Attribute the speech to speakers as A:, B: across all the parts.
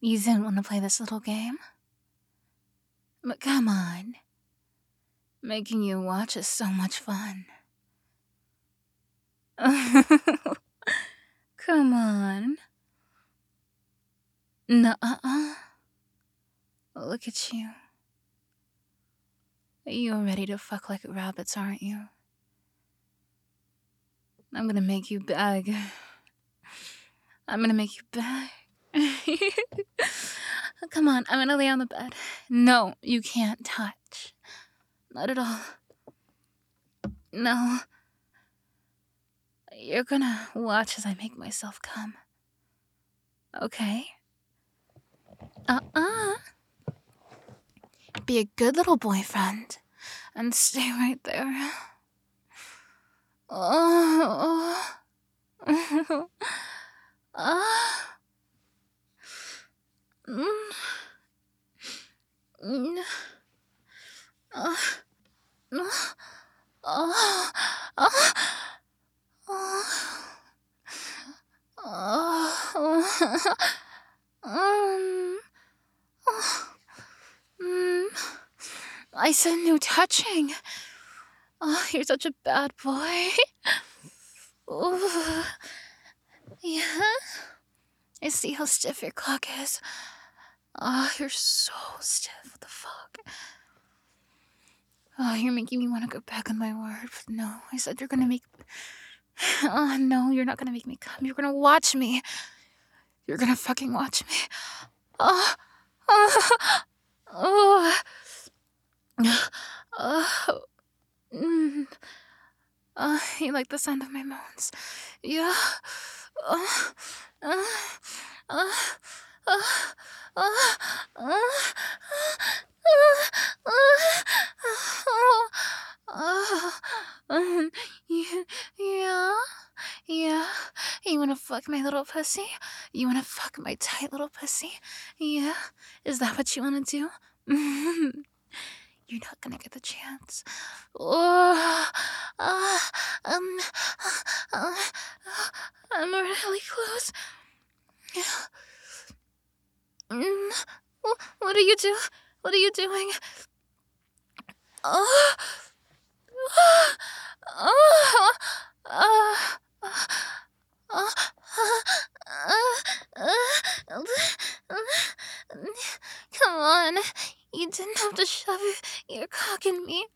A: You didn't want to play this little game? But come on. Making you watch is so much fun. Come on. Nuh-uh. Look at you. You're ready to fuck like rabbits, aren't you? I'm gonna make you beg. I'm gonna make you beg. Come on, I'm gonna lay on the bed. No, you can't touch. Not at all. No. You're gonna watch as I make myself come. Okay? Be a good little boyfriend. And stay right there. Oh. I said no touching. Oh, you're such a bad boy. Ooh. Yeah? I see how stiff your cock is. Oh, you're so stiff. What the fuck? Oh, you're making me want to go back on my word. But no, I said you're gonna make... Oh, no, you're not gonna make me come. You're gonna watch me. You're gonna fucking watch me. Oh. Oh. Oh. Oh. You like the sound of my moans? Yeah. Yeah. Yeah. You wanna fuck my little pussy? You wanna fuck my tight little pussy? Yeah. Is that what you wanna do? You're not gonna get the chance. Oh, um, uh, I'm really close. What are you doing? What are you doing? Oh, oh, come on. You didn't have to shove your cock in me.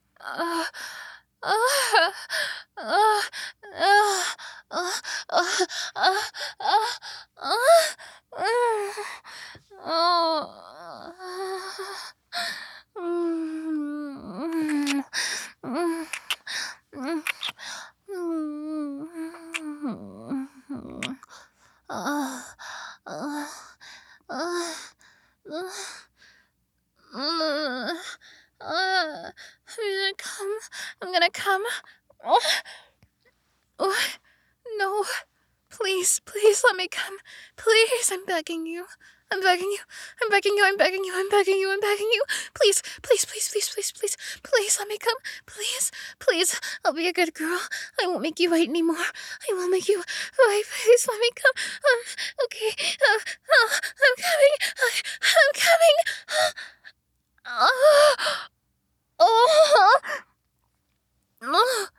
A: I'm gonna come. Oh, no. Please, please let me come. Please, I'm begging you. I'm begging you. I'm begging you. I'm begging you. I'm begging you. I'm begging you. Please, please, please, please, please, please, please let me come. Please, please. I'll be a good girl. I won't make you wait anymore. I won't make you wait. Please let me come. Okay. I'm coming. I'm coming. Oh. Oh. Oh.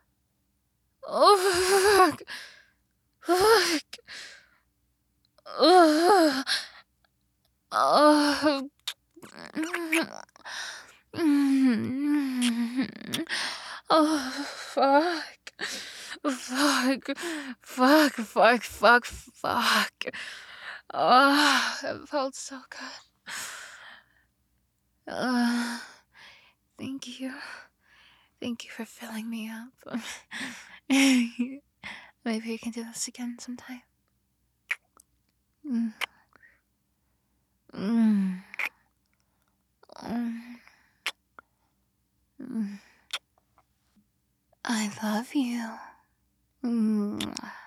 A: Oh. Fuck. Fuck. Oh. Oh. Oh, fuck. Fuck. Fuck, fuck, fuck, fuck. Oh, it felt so good. Thank you. Thank you for filling me up. Maybe we can do this again sometime. Mm. Mm. Mm. I love you.